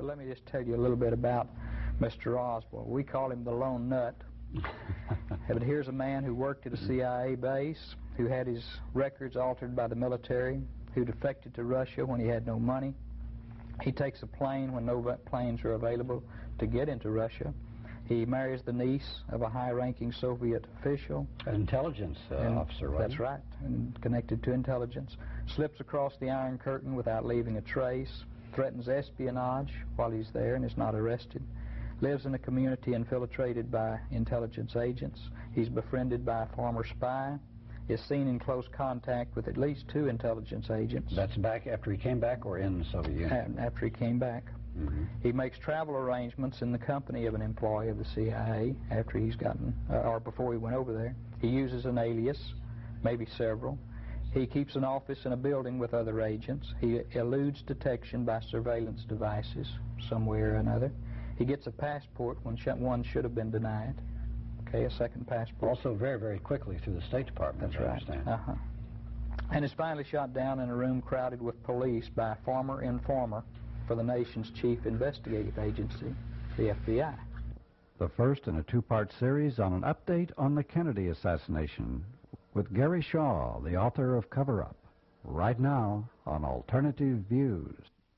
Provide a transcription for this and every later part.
but let me just tell you a little bit about Mr. Oswald. We call him the Lone Nut. But here's a man who worked at a CIA base, who had his records altered by the military, who defected to Russia when he had no money. He takes a plane when no planes are available to get into Russia. He marries the niece of a high-ranking Soviet official. An intelligence officer, right? That's right, and connected to intelligence. Slips across the Iron Curtain without leaving a trace. Threatens espionage while he's there and is not arrested. Lives in a community infiltrated by intelligence agents. He's befriended by a former spy. Is seen in close contact with at least 2 intelligence agents. That's back after he came back or in the Soviet Union? After he came back. He makes travel arrangements in the company of an employee of the CIA after he's gotten, or before he went over there. He uses an alias, maybe several. He keeps an office in a building with other agents. He eludes detection by surveillance devices some way or another. He gets a passport when one should have been denied. Okay, a second passport. Also very, very quickly through the State Department, that's right. I understand. And is finally shot down in a room crowded with police by a former informer for the nation's chief investigative agency, the FBI. The first in a 2-part series on an update on the Kennedy assassination with Gary Shaw, the author of Cover Up, right now on Alternative Views.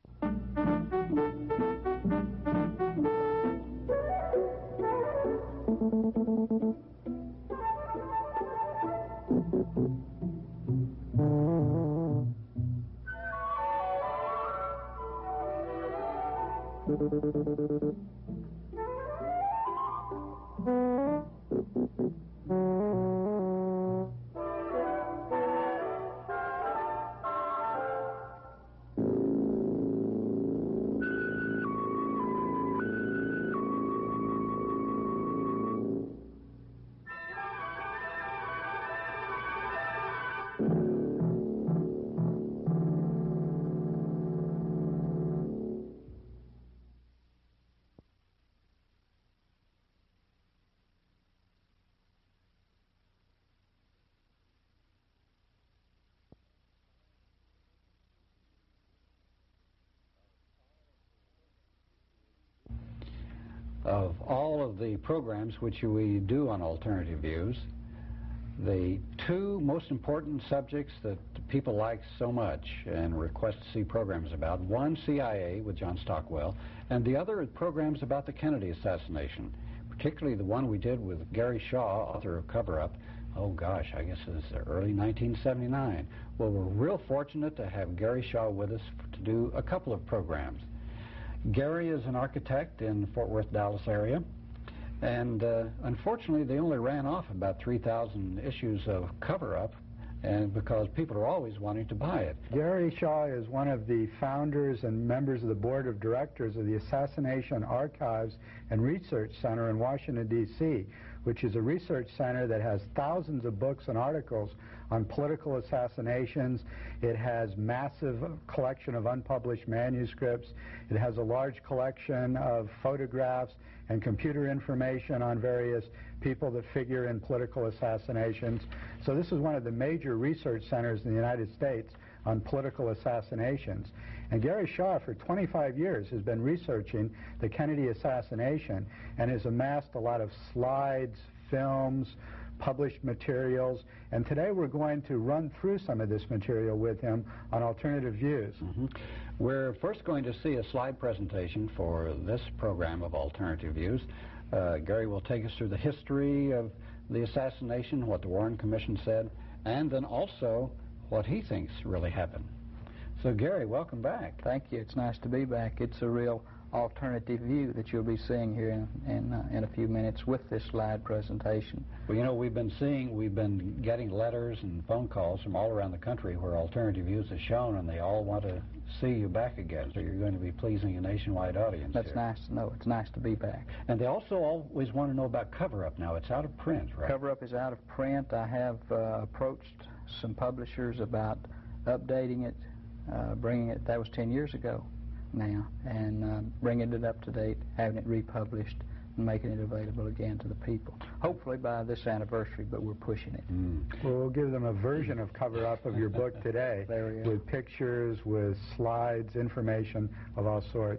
Of all of the programs which we do on Alternative Views, the 2 most important subjects that people like so much and request to see programs about, one CIA with John Stockwell, and the other programs about the Kennedy assassination, particularly the one we did with Gary Shaw, author of Cover Up. Oh gosh, I guess it was early 1979. Well, we're real fortunate to have Gary Shaw with us to do a couple of programs. Gary is an architect in the Fort Worth, Dallas area, and unfortunately they only ran off about 3,000 issues of Cover Up, and because people are always wanting to buy it. Gary Shaw is one of the founders and members of the board of directors of the Assassination Archives and Research Center in Washington, D.C., which is a research center that has thousands of books and articles on political assassinations. It has massive collection of unpublished manuscripts. It has a large collection of photographs and computer information on various people that figure in political assassinations. So this is one of the major research centers in the United States on political assassinations. And Gary Shaw, for 25 years, has been researching the Kennedy assassination and has amassed a lot of slides, films, published materials, and today we're going to run through some of this material with him on Alternative Views. We're first going to see a slide presentation for this program of Alternative Views. Gary will take us through the history of the assassination, what the Warren Commission said, and then also what he thinks really happened. So Gary, welcome back. Thank you. It's nice to be back. It's a real alternative view that you'll be seeing here in a few minutes with this slide presentation. Well, you know, we've been getting letters and phone calls from all around the country where Alternative Views is shown, and they all want to see you back again. So you're going to be pleasing a nationwide audience. That's here. Nice to know. It's nice to be back. And they also always want to know about Cover Up now. It's out of print, right? Cover Up is out of print. I have approached some publishers about updating it, bringing it, that was 10 years ago now, and bringing it up to date, having it republished, and making it available again to the people. Hopefully by this anniversary, but we're pushing it. Well, we'll give them a version of Cover Up of your book today, with pictures, with slides, information of all sorts.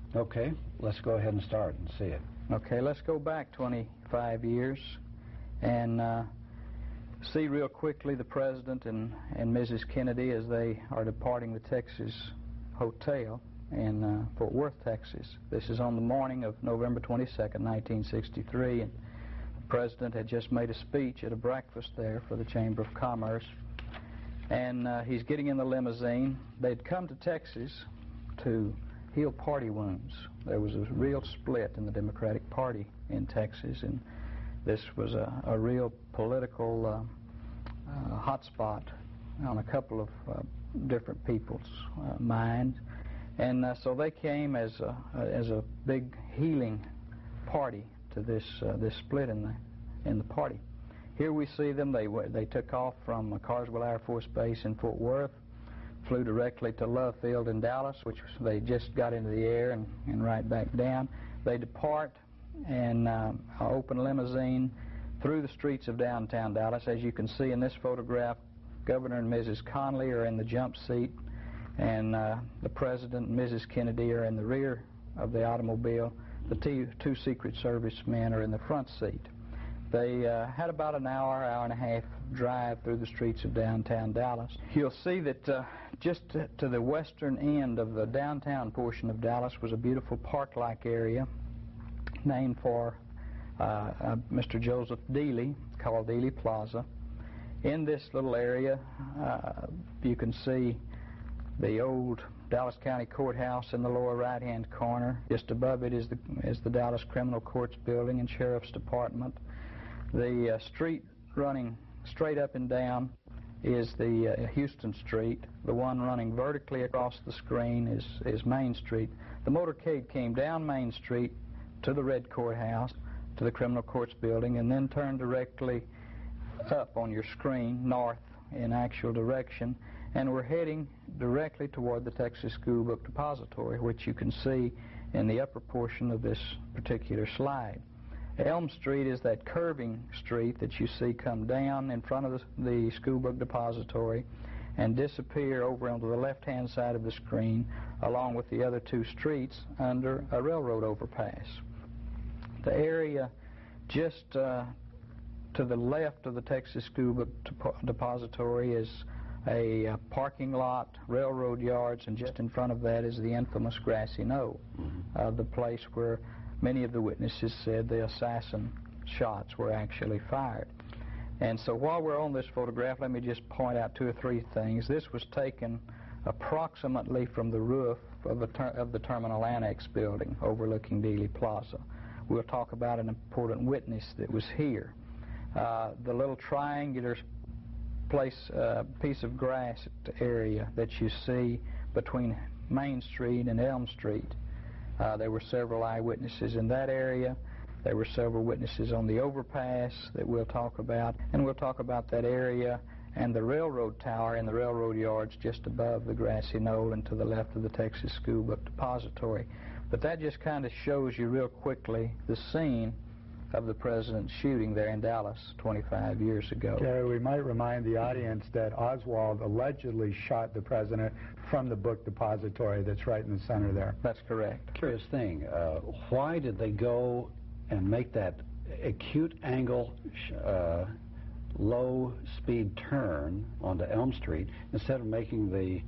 Okay, let's go ahead and start and see it. Okay, let's go back 25 years and see real quickly the President and Mrs. Kennedy as they are departing the Texas Hotel in Fort Worth, Texas. This is on the morning of November 22nd, 1963, and the President had just made a speech at a breakfast there for the Chamber of Commerce, and he's getting in the limousine. They'd come to Texas to heal party wounds. There was a real split in the Democratic Party in Texas, and this was a real political hot spot on a couple of different people's minds. And so they came as a big healing party to this split in the party. Here we see them. They took off from Carswell Air Force Base in Fort Worth, flew directly to Love Field in Dallas, which they just got into the air and right back down. They depart in an open limousine through the streets of downtown Dallas. As you can see in this photograph, Governor and Mrs. Conley are in the jump seat, and the President and Mrs. Kennedy are in the rear of the automobile. The two Secret Service men are in the front seat. They had about an hour and a half drive through the streets of downtown Dallas. You'll see that just to the western end of the downtown portion of Dallas was a beautiful park-like area named for Mr. Joseph Dealey, called Dealey Plaza. In this little area, you can see the old Dallas County Courthouse in the lower right-hand corner. Just above it is the Dallas Criminal Courts Building and Sheriff's Department. The street running straight up and down is the Houston Street. The one running vertically across the screen is Main Street. The motorcade came down Main Street to the Red Courthouse, to the Criminal Courts Building, and then turned directly up on your screen, north in actual direction, and we're heading directly toward the Texas School Book Depository, which you can see in the upper portion of this particular slide. Elm Street is that curving street that you see come down in front of the School Book Depository and disappear over onto the left-hand side of the screen, along with the other two streets under a railroad overpass. The area just to the left of the Texas School Book Depository is a parking lot, railroad yards, and just in front of that is the infamous Grassy Knoll, the place where many of the witnesses said the assassin shots were actually fired. And so while we're on this photograph, let me just point out two or three things. This was taken approximately from the roof of the Terminal Annex building overlooking Dealey Plaza. We'll talk about an important witness that was here. The little triangular piece of grass area that you see between Main Street and Elm Street, there were several eyewitnesses in that area. There were several witnesses on the overpass that we'll talk about, and we'll talk about that area and the railroad tower and the railroad yards just above the Grassy Knoll and to the left of the Texas School Book Depository. But that just kind of shows you real quickly the scene of the President's shooting there in Dallas 25 years ago. Gary, we might remind the audience that Oswald allegedly shot the President from the book depository that's right in the center there. That's correct. Curious thing, why did they go and make that acute angle low-speed turn onto Elm Street instead of making the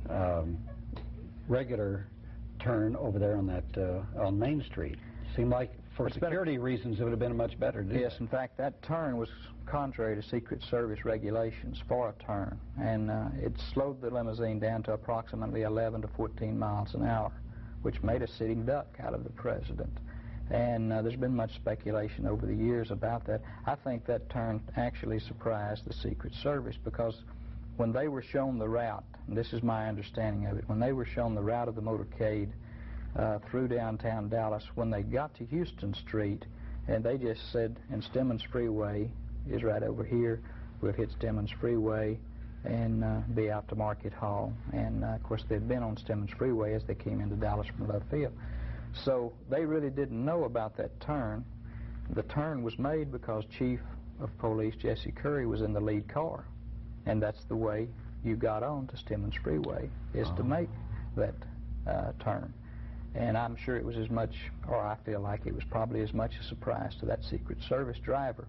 regular turn over there on that on Main Street? Seemed like for security reasons it would have been much better. Yes, in fact, that turn was contrary to Secret Service regulations for a turn, and it slowed the limousine down to approximately 11 to 14 miles an hour, which made a sitting duck out of the President. And there's been much speculation over the years about that. I think that turn actually surprised the Secret Service, because when they were shown the route, and this is my understanding of it, when they were shown the route of the motorcade through downtown Dallas, when they got to Houston Street, and they just said, and Stemmons Freeway is right over here, we'll hit Stemmons Freeway and be out to Market Hall. And of course they'd been on Stemmons Freeway as they came into Dallas from Love Field. So they really didn't know about that turn. The turn was made because Chief of Police Jesse Curry was in the lead car, and that's the way you got on to Stemmons Freeway, is to make that turn. And I'm sure it was as much, or I feel like it was probably as much a surprise to that Secret Service driver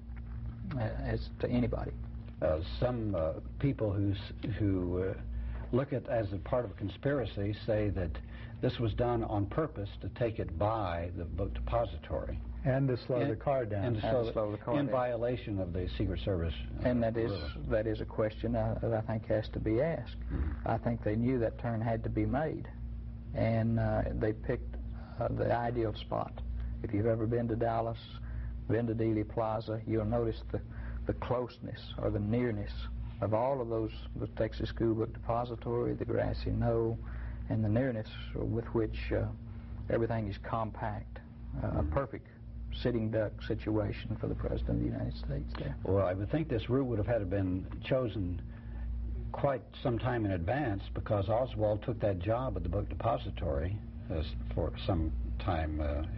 as to anybody. Some people who look at it as a part of a conspiracy say that this was done on purpose to take it by the book depository. And to slow the car down. And to slow the car down. In violation of the Secret Service And that is a question that I think has to be asked. I think they knew that turn had to be made, and they picked the ideal spot. If you've ever been to Dallas, been to Dealey Plaza, you'll notice the closeness or the nearness of all of those, the Texas School Book Depository, the Grassy Knoll, and the nearness with which everything is compact. A perfect sitting duck situation for the President of the United States there. Well, I would think this route would have had to been chosen quite some time in advance, because Oswald took that job at the book depository for some time.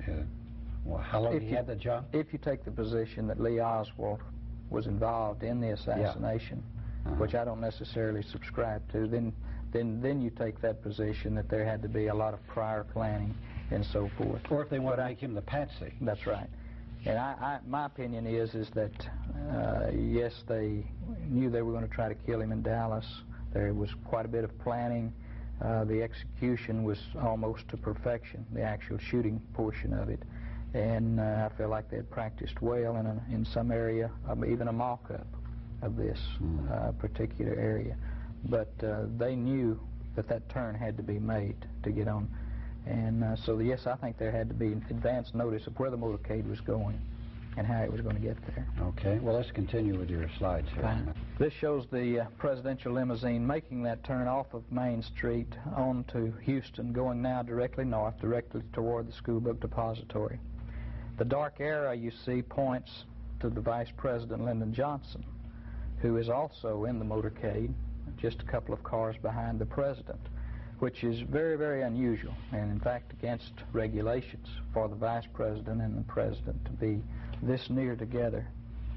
How long did he have that job? If you take the position that Lee Oswald was involved in the assassination, which I don't necessarily subscribe to, then you take that position that there had to be a lot of prior planning and so forth. Or if they want to make him the patsy. That's right. And my opinion is that, yes, they knew they were going to try to kill him in Dallas. There was quite a bit of planning. The execution was almost to perfection, the actual shooting portion of it. And I feel like they had practiced well in some area, even a mock-up of this particular area. But they knew that turn had to be made to get on. And so, yes, I think there had to be advance notice of where the motorcade was going and how it was going to get there. Okay. Well, let's continue with your slides here. Fine. This shows the presidential limousine making that turn off of Main Street onto Houston, going now directly north, directly toward the School Book Depository. The dark arrow you see points to the Vice President Lyndon Johnson, who is also in the motorcade, just a couple of cars behind the President, which is very, very unusual, and in fact against regulations for the Vice President and the President to be this near together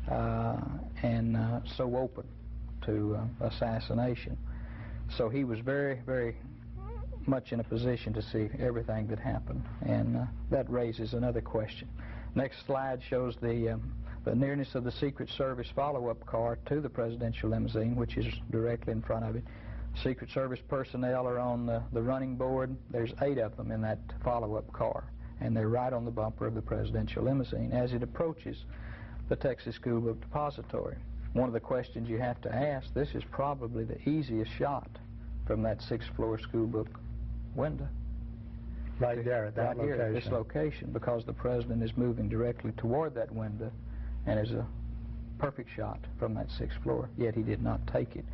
and so open to assassination. So he was very, very much in a position to see everything that happened, and that raises another question. Next slide shows the nearness of the Secret Service follow-up car to the presidential limousine, which is directly in front of it. Secret Service personnel are on the running board. There's 8 of them in that follow-up car, and they're right on the bumper of the presidential limousine as it approaches the Texas School Book Depository. One of the questions you have to ask, this is probably the easiest shot from that 6th-floor school book window. Right there at that location. Here at this location, because the President is moving directly toward that window, and is a perfect shot from that 6th floor, yet he did not take it.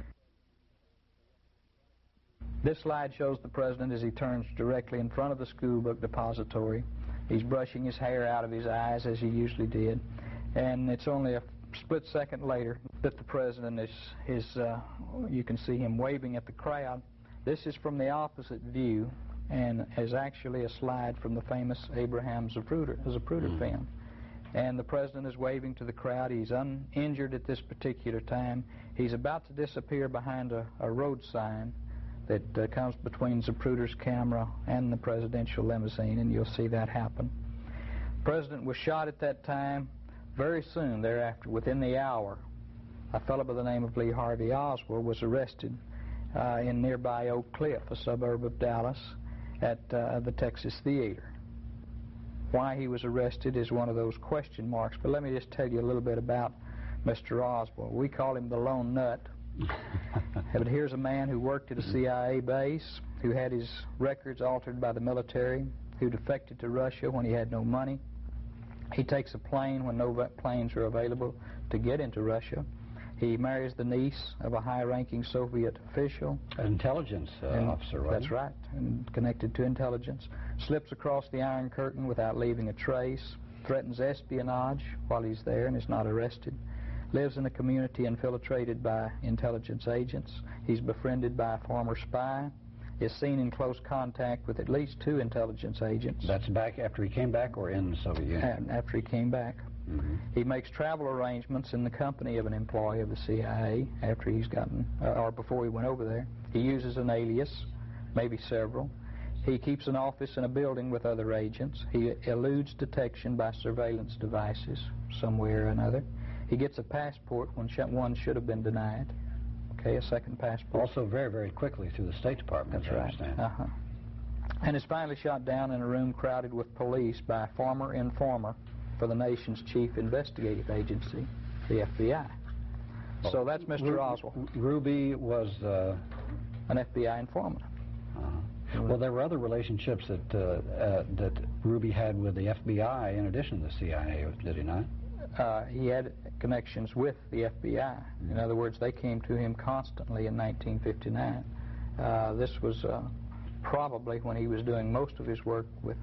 This slide shows the President as he turns directly in front of the School Book Depository. He's brushing his hair out of his eyes, as he usually did, and it's only a split second later that the President is you can see him waving at the crowd. This is from the opposite view, and is actually a slide from the famous Abraham Zapruder film. And the President is waving to the crowd. He's uninjured at this particular time. He's about to disappear behind a road sign that comes between Zapruder's camera and the presidential limousine, and you'll see that happen. The President was shot at that time. Very soon thereafter, within the hour, a fellow by the name of Lee Harvey Oswald was arrested in nearby Oak Cliff, a suburb of Dallas, at the Texas Theater. Why he was arrested is one of those question marks, but let me just tell you a little bit about Mr. Oswald. We call him the Lone Nut. But here's a man who worked at a CIA base, who had his records altered by the military, who defected to Russia when he had no money. He takes a plane when no planes are available to get into Russia. He marries the niece of a high-ranking Soviet official. An intelligence officer, right? That's right, and connected to intelligence. Slips across the Iron Curtain without leaving a trace. Threatens espionage while he's there and is not arrested. Lives in a community infiltrated by intelligence agents. He's befriended by a former spy. Is seen in close contact with at least 2 intelligence agents. That's back after he came back, or in the Soviet Union? After he came back. He makes travel arrangements in the company of an employee of the CIA after he's gotten, or before he went over there. He uses an alias, maybe several. He keeps an office in a building with other agents. He eludes detection by surveillance devices somewhere or another. He gets a passport when one should have been denied. Okay, a second passport. Also very, very quickly through the State Department, That's as I right. understand. And is finally shot down in a room crowded with police by a former informer for the nation's chief investigative agency, the FBI. So that's Mr. Oswald. Ruby was... An FBI informant. Well, there were other relationships that Ruby had with the FBI in addition to the CIA, did he not? He had connections with the FBI. In other words, they came to him constantly in 1959. This was probably when he was doing most of his work with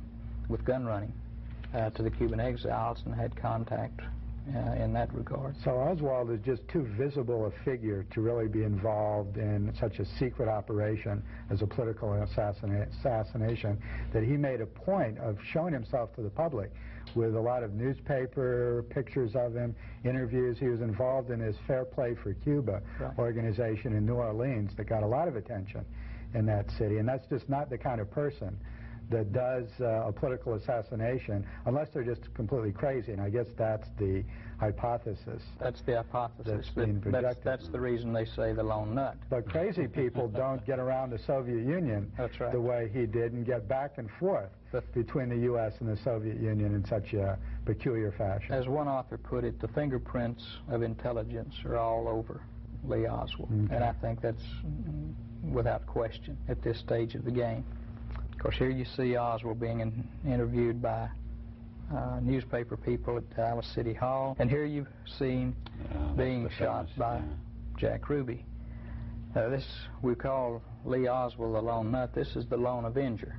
gun running to the Cuban exiles and had contact in that regard. So Oswald is just too visible a figure to really be involved in such a secret operation as a political assassination that he made a point of showing himself to the public with a lot of newspaper pictures of him, interviews. He was involved in his Fair Play for Cuba organization in New Orleans that got a lot of attention in that city, and that's just not the kind of person that does a political assassination unless they're just completely crazy, and I guess that's the hypothesis. That's the hypothesis. That's being projected. That's the reason they say the lone nut. But crazy people don't get around the Soviet Union the way he did and get back and forth between the U.S. and the Soviet Union in such a peculiar fashion. As one author put it, the fingerprints of intelligence are all over Lee Oswald, and I think that's without question at this stage of the game. Of course, here you see Oswald being interviewed by newspaper people at Dallas City Hall, and here you've seen being shot by Jack Ruby. This we call Lee Oswald the lone nut. This is the lone avenger.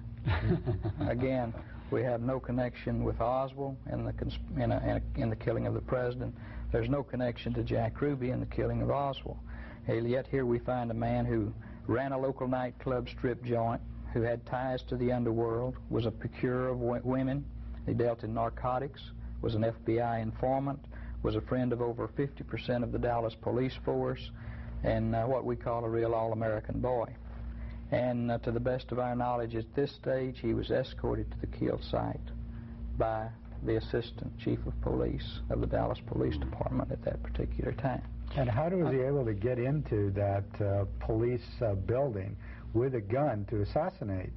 Again, we have no connection with Oswald in the killing of the president. There's no connection to Jack Ruby in the killing of Oswald. Yet here we find a man who ran a local nightclub strip joint, who had ties to the underworld, was a procurer of women. He dealt in narcotics, was an FBI informant, was a friend of over 50% of the Dallas police force, and what we call a real all-American boy. And to the best of our knowledge at this stage, he was escorted to the kill site by the assistant chief of police of the Dallas Police Department at that particular time. And how was he able to get into that police building with a gun to assassinate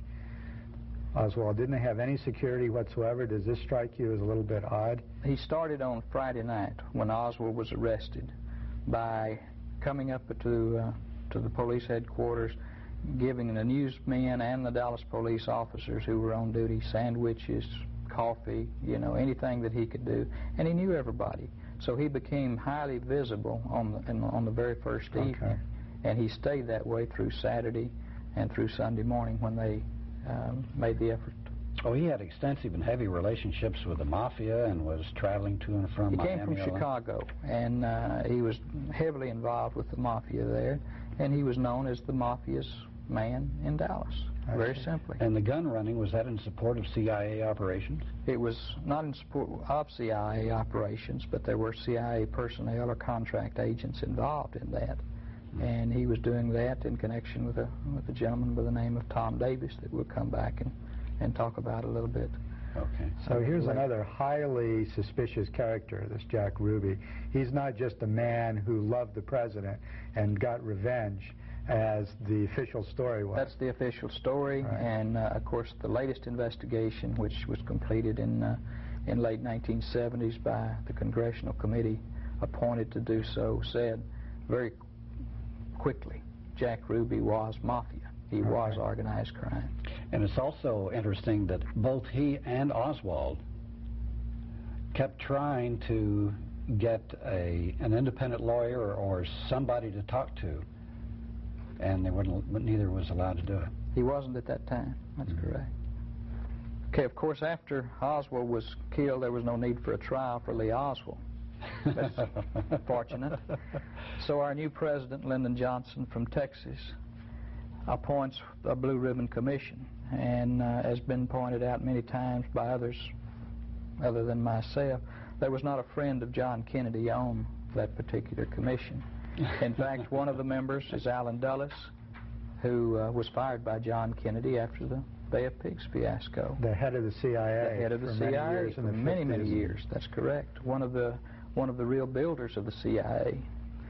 Oswald? Didn't they have any security whatsoever? Does this strike you as a little bit odd? He started on Friday night when Oswald was arrested by coming up to the police headquarters, giving the newsmen and the Dallas police officers who were on duty sandwiches, coffee, anything that he could do, and he knew everybody. So he became highly visible on the very first evening, and he stayed that way through Saturday and through Sunday morning when they made the effort. Oh, he had extensive and heavy relationships with the mafia and was traveling to and from Miami. He came from Chicago, and he was heavily involved with the mafia there, and he was known as the mafia's man in Dallas, very simply. And the gun running, was that in support of CIA operations? It was not in support of CIA operations, but there were CIA personnel or contract agents involved in that. And he was doing that in connection with a gentleman by the name of Tom Davis that we'll come back and talk about a little bit. Okay. So here's another highly suspicious character, this Jack Ruby. He's not just a man who loved the president and got revenge, as the official story was. That's the official story, and of course the latest investigation, which was completed in late 1970s by the Congressional Committee appointed to do so, said very quickly Jack Ruby was mafia. He was organized crime. And it's also interesting that both he and Oswald kept trying to get an independent lawyer or somebody to talk to, and neither was allowed to do it. He wasn't at that time. That's correct. Okay, of course, after Oswald was killed, there was no need for a trial for Lee Oswald. That's fortunate. So our new president, Lyndon Johnson from Texas, appoints a Blue Ribbon Commission, and has been pointed out many times by others other than myself, there was not a friend of John Kennedy on that particular commission. In fact, one of the members is Allen Dulles, who was fired by John Kennedy after the Bay of Pigs fiasco. The head of the CIA. The head of the CIA for many, many years. That's correct. One of the real builders of the CIA.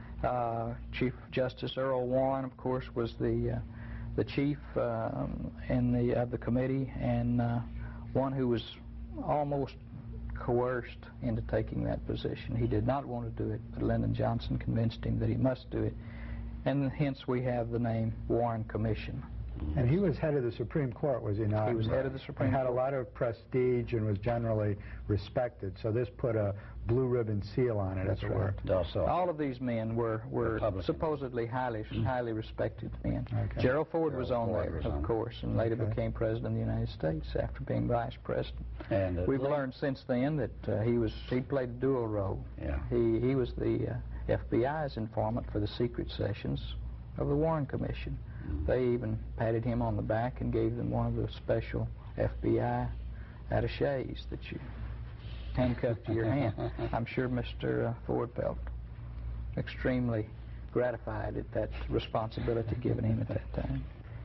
Chief Justice Earl Warren, of course, was the chief of the committee, and one who was almost coerced into taking that position. He did not want to do it, but Lyndon Johnson convinced him that he must do it, and hence we have the name Warren Commission. And he was head of the Supreme Court, was he not? He was head of the Supreme Court. He had a lot of prestige and was generally respected, so this put a blue ribbon seal on it, as it were. All of these men were supposedly highly respected men. Okay. Gerald Ford was on there, of course, and later became President of the United States after being Vice President. And we've learned since then that he played a dual role. Yeah. He was the FBI's informant for the secret sessions of the Warren Commission. They even patted him on the back and gave them one of the special FBI attaches that you handcuffed to your hand. I'm sure Mr. Ford felt extremely gratified at that responsibility given him at that time.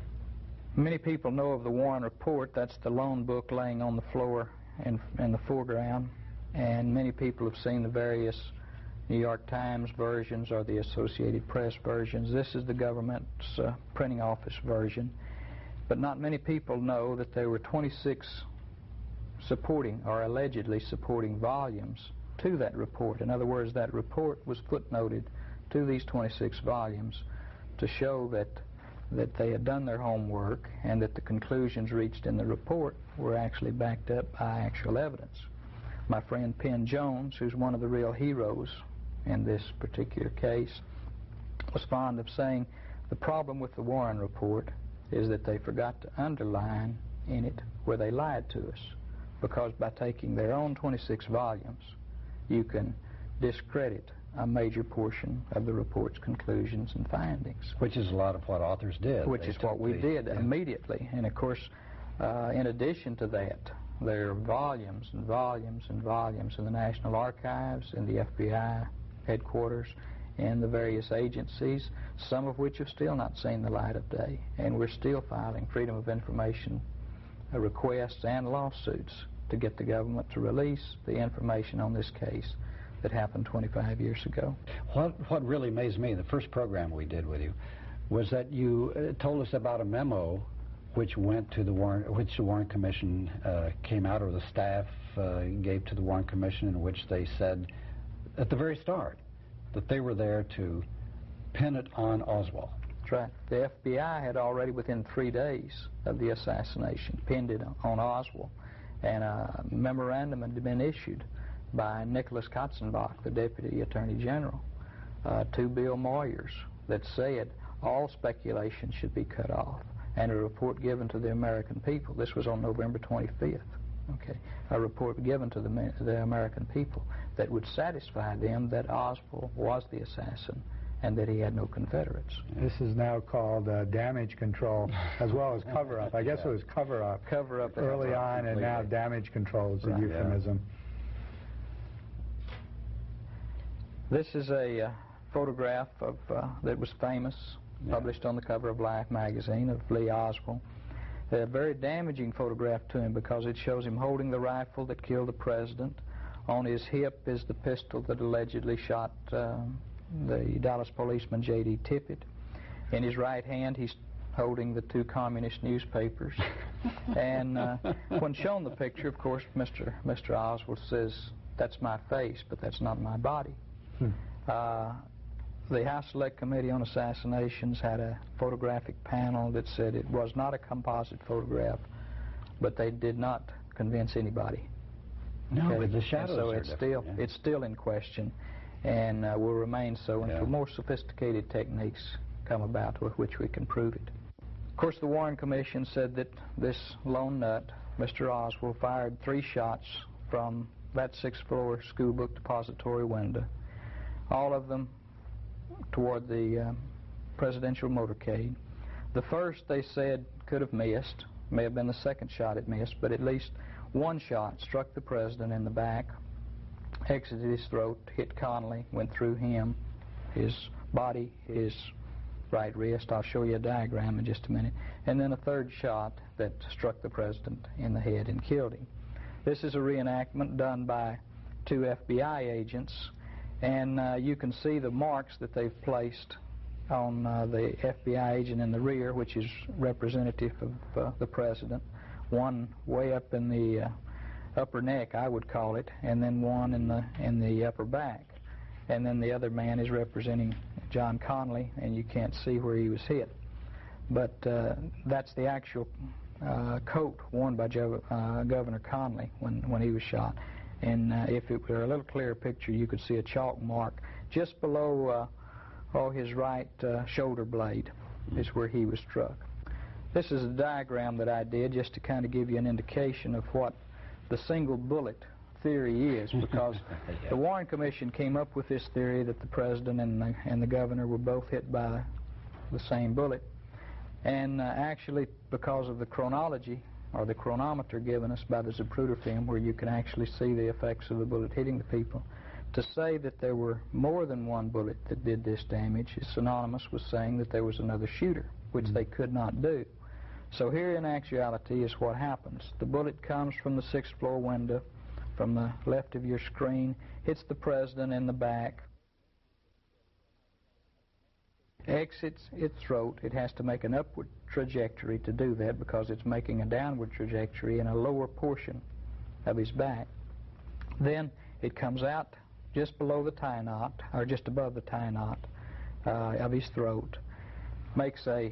Many people know of the Warren Report. That's the loan book laying on the floor in the foreground, and many people have seen the various New York Times versions or the Associated Press versions. This is the government's printing office version, but not many people know that there were 26 supporting or allegedly supporting volumes to that report. In other words, that report was footnoted to these 26 volumes to show that they had done their homework and that the conclusions reached in the report were actually backed up by actual evidence. My friend Penn Jones, who's one of the real heroes in this particular case, was fond of saying the problem with the Warren Report is that they forgot to underline in it where they lied to us, because by taking their own 26 volumes you can discredit a major portion of the report's conclusions and findings. Which is a lot of what authors did. Which is what we did immediately. And of course, in addition to that, there are volumes and volumes and volumes in the National Archives, in the FBI headquarters, and the various agencies, some of which have still not seen the light of day. And we're still filing Freedom of Information requests and lawsuits to get the government to release the information on this case that happened 25 years ago. What really amazed me, the first program we did with you, was that you told us about a memo which went to the Warren Commission came out, or the staff gave to the Warren Commission, in which they said at the very start that they were there to pin it on Oswald. That's right. The FBI had already, within 3 days of the assassination, pinned it on Oswald, and a memorandum had been issued by Nicholas Katzenbach, the Deputy Attorney General, to Bill Moyers that said all speculation should be cut off, and a report given to the American people. This was on November 25th. Okay, a report given to the American people that would satisfy them that Oswald was the assassin and that he had no Confederates. This is now called damage control as well as cover-up. I guess it was cover-up. Cover-up early on, and now damage control is a euphemism. This is a photograph of that was famous, published on the cover of Life magazine, of Lee Oswald. A very damaging photograph to him because it shows him holding the rifle that killed the president. On his hip is the pistol that allegedly shot the Dallas policeman J.D. Tippit. In his right hand he's holding the 2 communist newspapers. And when shown the picture, of course, Mr. Oswald says, "That's my face, but that's not my body." The House Select Committee on Assassinations had a photographic panel that said it was not a composite photograph, but they did not convince anybody. No, okay? but the shadows so are it's still in question, and will remain so until more sophisticated techniques come about with which we can prove it. Of course, the Warren Commission said that this lone nut, Mr. Oswald, fired 3 shots from that 6th-floor school book depository window, all of them toward the presidential motorcade. The first, they said, could have missed. May have been the second shot it missed, but at least one shot struck the president in the back, exited his throat, hit Connally, went through him, his body, his right wrist. I'll show you a diagram in just a minute. and then a third shot that struck the president in the head and killed him. This is a reenactment done by 2 FBI agents, and you can see the marks that they've placed on the FBI agent in the rear, which is representative of the president. One way up in the upper neck, I would call it, and then one in the upper back. And then the other man is representing John Connally, and you can't see where he was hit. But that's the actual coat worn by Governor Connally when he was shot. And if it were a little clearer picture, you could see a chalk mark just below his right shoulder blade is where he was struck. This is a diagram that I did just to kind of give you an indication of what the single bullet theory is, because the Warren Commission came up with this theory that the president and the governor were both hit by the same bullet. And actually, because of the chronology, or the chronometer given us by the Zapruder film, where you can actually see the effects of the bullet hitting the people, to say that there were more than one bullet that did this damage is synonymous with saying that there was another shooter, which they could not do. So here in actuality is what happens. The bullet comes from the 6th floor window, from the left of your screen, hits the president in the back, exits its throat. It has to make an upward trajectory to do that, because it's making a downward trajectory in a lower portion of his back. Then it comes out just below the tie knot, or just above the tie knot of his throat, makes a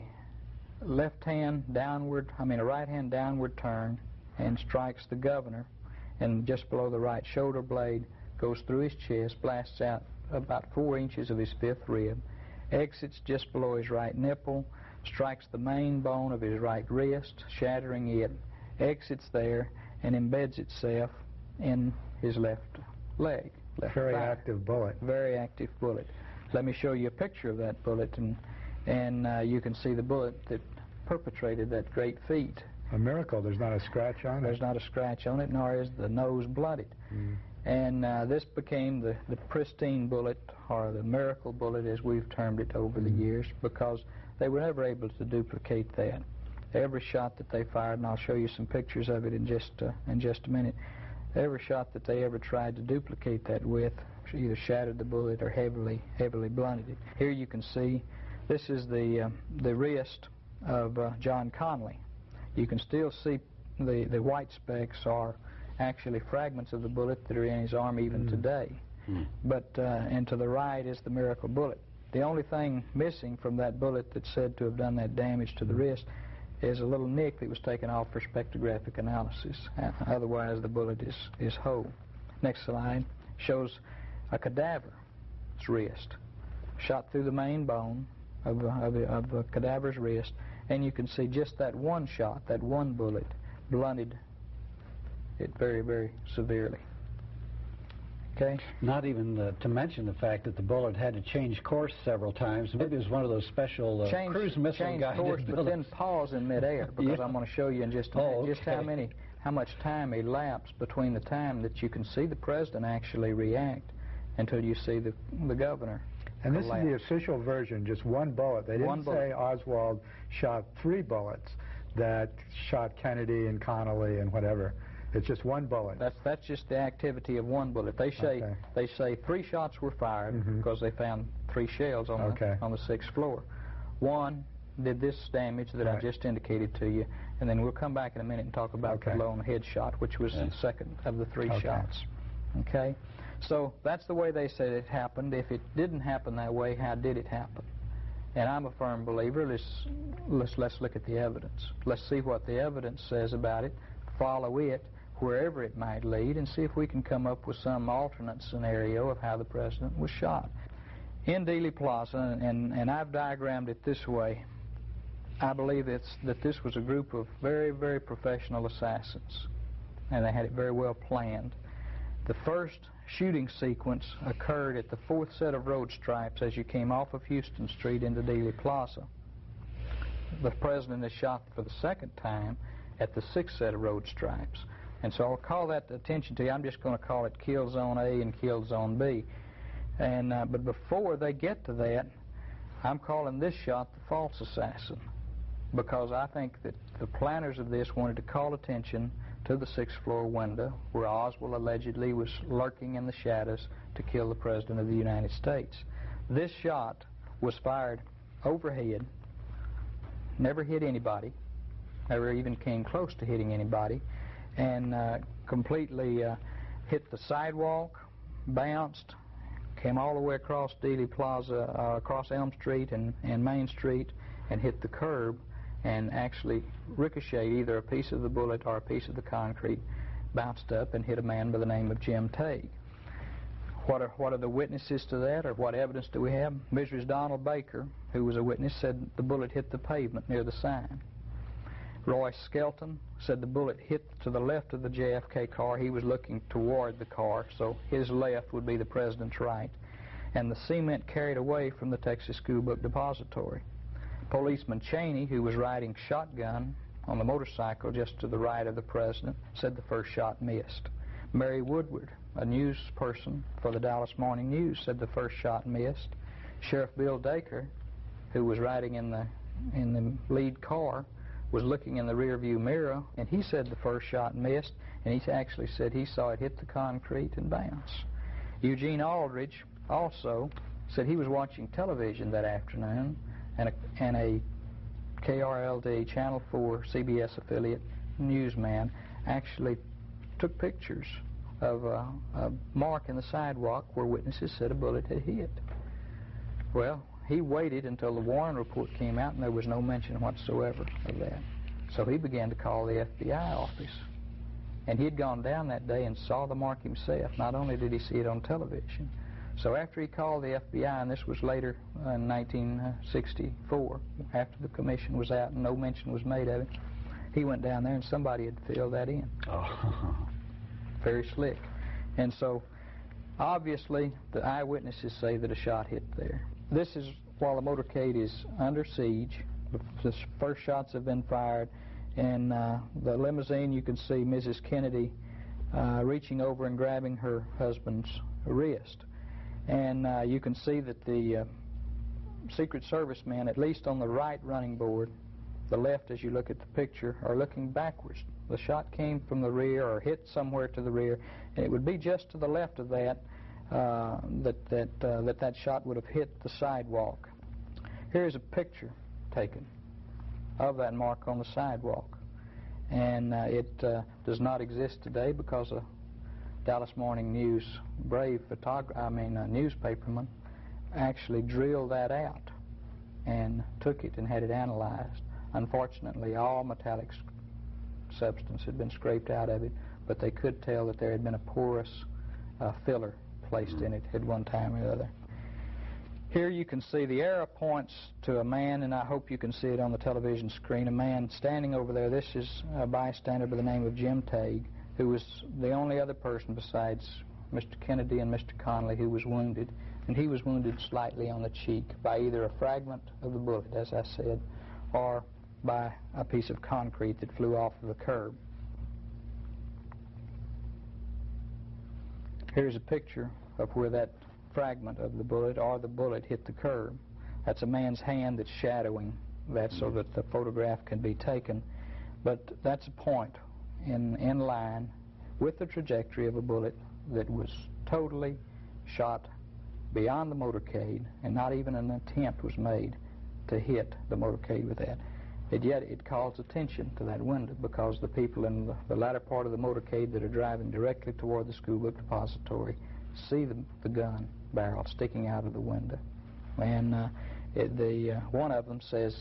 right hand downward turn, and strikes the governor, and just below the right shoulder blade, goes through his chest, blasts out about 4 inches of his 5th rib, exits just below his right nipple, strikes the main bone of his right wrist, shattering it, exits there, and embeds itself in his left leg. Very active bullet. Very active bullet. Let me show you a picture of that bullet, and you can see the bullet that perpetrated that great feat. A miracle there's not a scratch on it. There's not a scratch on it, nor is the nose blooded. And this became the pristine bullet, or the miracle bullet as we've termed it over the years, because they were never able to duplicate that. Every shot that they fired, and I'll show you some pictures of it in just a minute, every shot that they ever tried to duplicate that with either shattered the bullet or heavily blunted it. Here you can see this is the wrist of John Connally. You can still see the white specks are actually fragments of the bullet that are in his arm even today. But and to the right is the miracle bullet. The only thing missing from that bullet that's said to have done that damage to the wrist is a little nick that was taken off for spectrographic analysis. Otherwise, the bullet is whole. Next slide shows a cadaver's wrist, shot through the main bone of the cadaver's wrist, and you can see just that one shot, that one bullet, blunted it very, very severely. Okay? Not even to mention the fact that the bullet had to change course several times. Maybe it was one of those special cruise missile guided course, bullets. but then pause in midair, because I'm going to show you in just a minute just how much time elapsed between the time that you can see the president actually react until you see the governor. And this is the official version, just one bullet. They didn't say Oswald shot 3 bullets that shot Kennedy and Connally and whatever. It's just one bullet. That's just the activity of one bullet. They say 3 shots were fired because they found 3 shells on the 6th floor. One did this damage that I just indicated to you, and then we'll come back in a minute and talk about the lone head shot, which was the second of the 3 shots. Okay? So that's the way they said it happened. If it didn't happen that way, how did it happen? And I'm a firm believer. Let's look at the evidence. Let's see what the evidence says about it, follow it wherever it might lead, and see if we can come up with some alternate scenario of how the president was shot. In Dealey Plaza, and I've diagrammed it this way, I believe that this was a group of very, very professional assassins, and they had it very well planned. The first shooting sequence occurred at the 4th set of road stripes as you came off of Houston Street into Dealey Plaza. The president is shot for the 2nd time at the 6th set of road stripes. And so I'll call that attention to you. I'm just going to call it Kill Zone A and Kill Zone B. And but before they get to that, I'm calling this shot the false assassin. because I think that the planners of this wanted to call attention to the 6th floor window where Oswald allegedly was lurking in the shadows to kill the President of the United States. This shot was fired overhead, never hit anybody, never even came close to hitting anybody, and completely hit the sidewalk, bounced, came all the way across Dealey Plaza, across Elm Street and Main Street, and hit the curb, and actually ricocheted either a piece of the bullet or a piece of the concrete, bounced up and hit a man by the name of Jim Tague. What are the witnesses to that, or what evidence do we have? Mrs. Donald Baker, who was a witness, said the bullet hit the pavement near the sign. Roy Skelton said the bullet hit to the left of the JFK car. He was looking toward the car, so his left would be the President's right. And the cement carried away from the Texas School Book Depository. Policeman Cheney, who was riding shotgun on the motorcycle just to the right of the President, said the first shot missed. Mary Woodward, a news person for the Dallas Morning News, said the first shot missed. Sheriff Bill Dacre, who was riding in the lead car, was looking in the rearview mirror, and he said the first shot missed, and he actually said he saw it hit the concrete and bounce. Eugene Aldridge also said he was watching television that afternoon, and a KRLD Channel 4 CBS affiliate newsman actually took pictures of a mark in the sidewalk where witnesses said a bullet had hit. Well, he waited until the Warren report came out, and there was no mention whatsoever of that. So he began to call the FBI office. And he had gone down that day and saw the mark himself. Not only did he see it on television. So after he called the FBI, and this was later in 1964, after the commission was out and no mention was made of it, he went down there and somebody had filled that in. Oh. Very slick. And so, obviously, the eyewitnesses say that a shot hit there. This is while the motorcade is under siege. The first shots have been fired. And the limousine, you can see Mrs. Kennedy reaching over and grabbing her husband's wrist. And you can see that the Secret Service men, at least on the right running board, the left as you look at the picture, are looking backwards. The shot came from the rear or hit somewhere to the rear, and it would be just to the left of that that shot would have hit the sidewalk. Here's a picture taken of that mark on the sidewalk, and it does not exist today because a Dallas Morning News brave newspaperman actually drilled that out and took it and had it analyzed. Unfortunately, all metallic substance had been scraped out of it, but they could tell that there had been a porous filler placed in it at one time or other. Here you can see the arrow points to a man, and I hope you can see it on the television screen, a man standing over there. This is a bystander by the name of Jim Tague, who was the only other person besides Mr. Kennedy and Mr. Connally who was wounded, and he was wounded slightly on the cheek by either a fragment of the bullet, as I said, or by a piece of concrete that flew off of the curb. Here's a picture of where that fragment of the bullet or the bullet hit the curb. That's a man's hand that's shadowing that so that the photograph can be taken. But that's a point in line with the trajectory of a bullet that was totally shot beyond the motorcade, and not even an attempt was made to hit the motorcade with that. And yet it calls attention to that window because the people in the latter part of the motorcade that are driving directly toward the School Book Depository see the gun barrel sticking out of the window. And one of them says,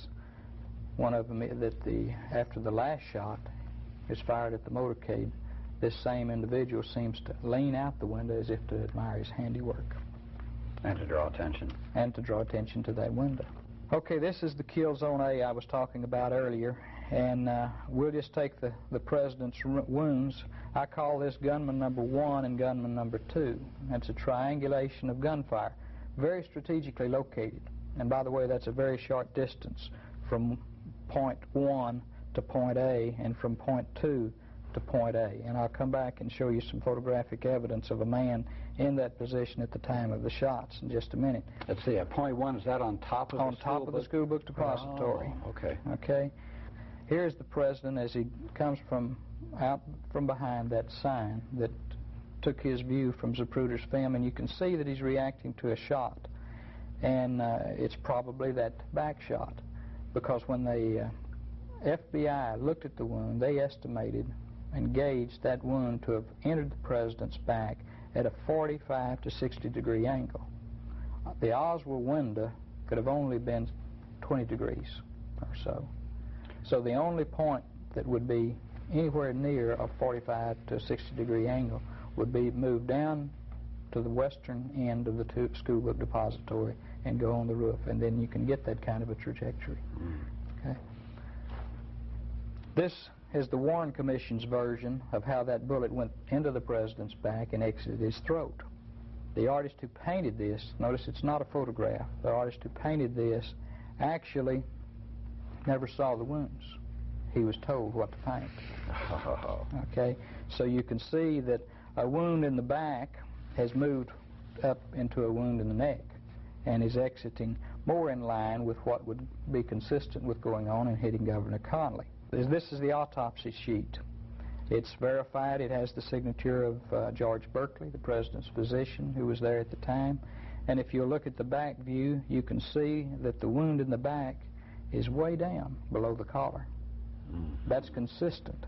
that after the last shot is fired at the motorcade, this same individual seems to lean out the window as if to admire his handiwork. And to draw attention. And to draw attention to that window. Okay, this is the kill zone A I was talking about earlier, and we'll just take the President's wounds. I call this gunman number 1 and gunman number 2. That's a triangulation of gunfire, very strategically located. And by the way, that's a very short distance from point 1 to point A and from point 2 to point A. And I'll come back and show you some photographic evidence of a man in that position at the time of the shots in just a minute. Let's see, point 1, is that on top of the On top of the school book depository. Oh, okay. Okay. Here's the president as he comes out from behind that sign that took his view from Zapruder's film, and you can see that he's reacting to a shot. And it's probably that back shot, because when the FBI looked at the wound, they estimated and gauged that wound to have entered the president's back at a 45 to 60 degree angle. The Oswald window could have only been 20 degrees or so. So the only point that would be anywhere near a 45 to 60 degree angle would be moved down to the western end of the school book depository and go on the roof, and then you can get that kind of a trajectory. Okay. This is the Warren Commission's version of how that bullet went into the president's back and exited his throat. The artist who painted this, notice it's not a photograph, the artist who painted this actually never saw the wounds. He was told what to paint. Okay, so you can see that a wound in the back has moved up into a wound in the neck and is exiting more in line with what would be consistent with going on and hitting Governor Connally. This is the autopsy sheet. It's verified. It has the signature of George Berkeley, the president's physician, who was there at the time. And if you look at the back view, you can see that the wound in the back is way down below the collar. That's consistent.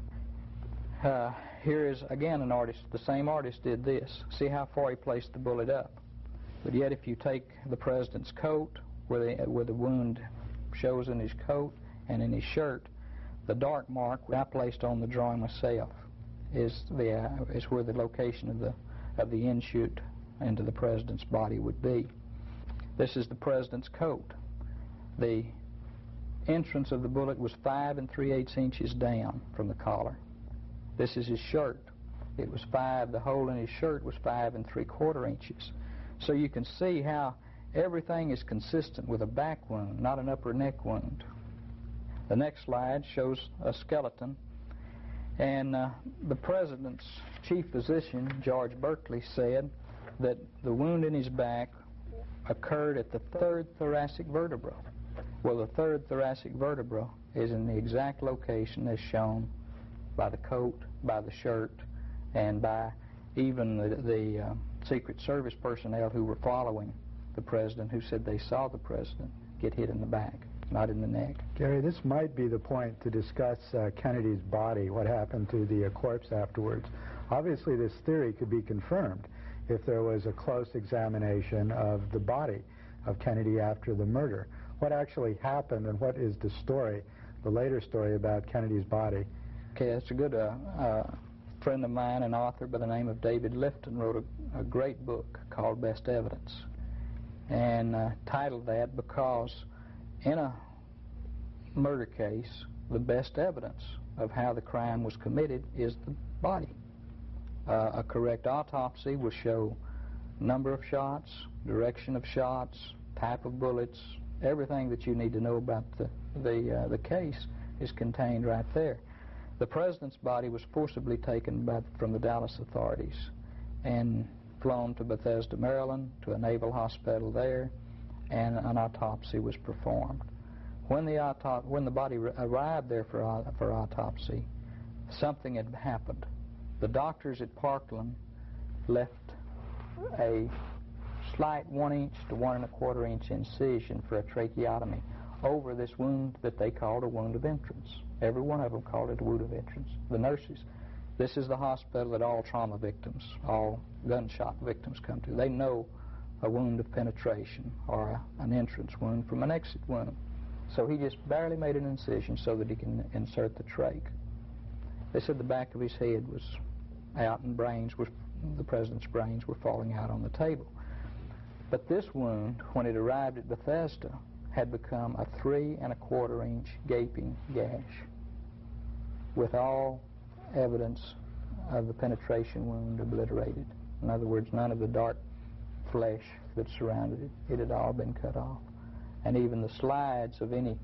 Here is, again, an artist. The same artist did this. See how far he placed the bullet up. But yet if you take the president's coat, where the wound shows in his coat and in his shirt, the dark mark I placed on the drawing myself is where the location of the in-shoot into the president's body would be. This is the president's coat. The entrance of the bullet was 5 3/8 inches down from the collar. This is his shirt. It was 5. The hole in his shirt was 5 3/4 inches. So you can see how everything is consistent with a back wound, not an upper neck wound. The next slide shows a skeleton, and the president's chief physician, George Berkeley, said that the wound in his back occurred at the 3rd thoracic vertebra. Well, the 3rd thoracic vertebra is in the exact location as shown by the coat, by the shirt, and by even the Secret Service personnel who were following the president, who said they saw the president get hit in the back, not in the neck. Gary, this might be the point to discuss Kennedy's body, what happened to the corpse afterwards. Obviously, this theory could be confirmed if there was a close examination of the body of Kennedy after the murder. What actually happened, and what is the story, the later story about Kennedy's body? Okay, that's a good friend of mine, an author by the name of David Lifton, wrote a great book called Best Evidence, and titled that because in a murder case, the best evidence of how the crime was committed is the body. A correct autopsy will show number of shots, direction of shots, type of bullets, everything that you need to know about the case is contained right there. The president's body was forcibly taken from the Dallas authorities and flown to Bethesda, Maryland, to a naval hospital there, and an autopsy was performed. When the body arrived there for autopsy, something had happened. The doctors at Parkland left a slight 1 inch to 1 1/4 inch incision for a tracheotomy over this wound that they called a wound of entrance. Every one of them called it a wound of entrance. The nurses, this is the hospital that all trauma victims, all gunshot victims come to. They know a wound of penetration or an entrance wound from an exit wound. So he just barely made an incision so that he can insert the trach. They said the back of his head was out and the president's brains were falling out on the table. But this wound, when it arrived at Bethesda, had become a 3 1/4 inch gaping gash with all evidence of the penetration wound obliterated. In other words, none of the dark flesh that surrounded it. It had all been cut off. And even the slides of any